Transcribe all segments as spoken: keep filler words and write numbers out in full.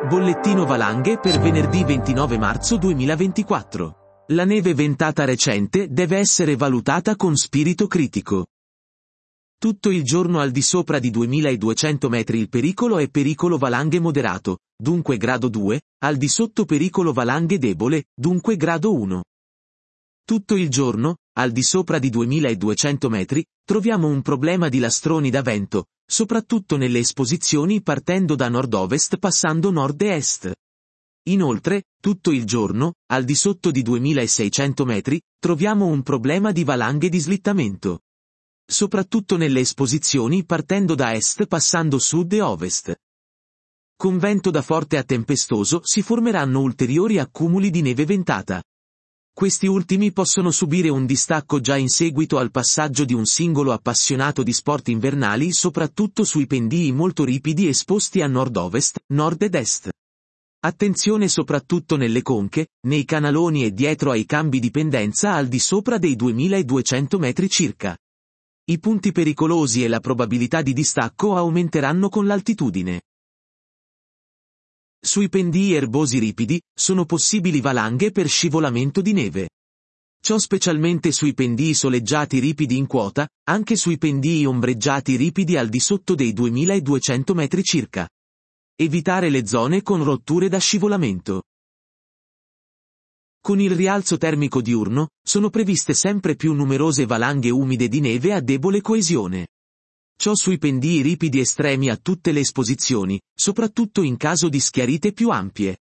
Bollettino valanghe per venerdì ventinove marzo duemilaventiquattro. La neve ventata recente deve essere valutata con spirito critico. Tutto il giorno al di sopra di duemiladuecento metri il pericolo è pericolo valanghe moderato, dunque grado due, al di sotto pericolo valanghe debole, dunque grado uno. Tutto il giorno, al di sopra di duemiladuecento metri, troviamo un problema di lastroni da vento, soprattutto nelle esposizioni partendo da nord-ovest passando nord e est. Inoltre, tutto il giorno, al di sotto di duemilaseicento metri, troviamo un problema di valanghe di slittamento. Soprattutto nelle esposizioni partendo da est passando sud e ovest. Con vento da forte a tempestoso si formeranno ulteriori accumuli di neve ventata. Questi ultimi possono subire un distacco già in seguito al passaggio di un singolo appassionato di sport invernali soprattutto sui pendii molto ripidi esposti a nord-ovest, nord ed est. Attenzione soprattutto nelle conche, nei canaloni e dietro ai cambi di pendenza al di sopra dei duemiladuecento metri circa. I punti pericolosi e la probabilità di distacco aumenteranno con l'altitudine. Sui pendii erbosi ripidi, sono possibili valanghe per scivolamento di neve. Ciò specialmente sui pendii soleggiati ripidi in quota, anche sui pendii ombreggiati ripidi al di sotto dei duemiladuecento metri circa. Evitare le zone con rotture da scivolamento. Con il rialzo termico diurno, sono previste sempre più numerose valanghe umide di neve a debole coesione. Ciò sui pendii ripidi estremi a tutte le esposizioni, soprattutto in caso di schiarite più ampie.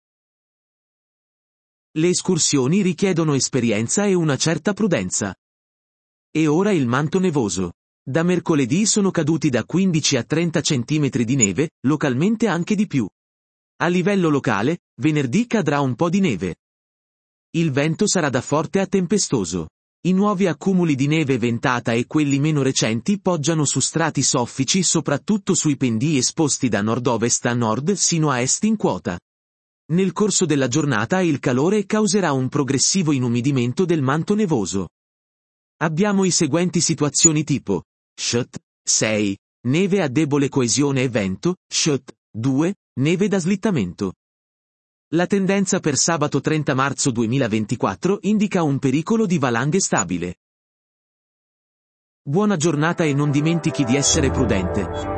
Le escursioni richiedono esperienza e una certa prudenza. E ora il manto nevoso. Da mercoledì sono caduti da quindici a trenta centimetri di neve, localmente anche di più. A livello locale, venerdì cadrà un po' di neve. Il vento sarà da forte a tempestoso. I nuovi accumuli di neve ventata e quelli meno recenti poggiano su strati soffici soprattutto sui pendii esposti da nord-ovest a nord sino a est in quota. Nel corso della giornata il calore causerà un progressivo inumidimento del manto nevoso. Abbiamo i seguenti situazioni tipo: S H T sei, neve a debole coesione e vento, S H T due, neve da slittamento. La tendenza per sabato trenta marzo duemilaventiquattro indica un pericolo di valanghe stabile. Buona giornata e non dimentichi di essere prudente.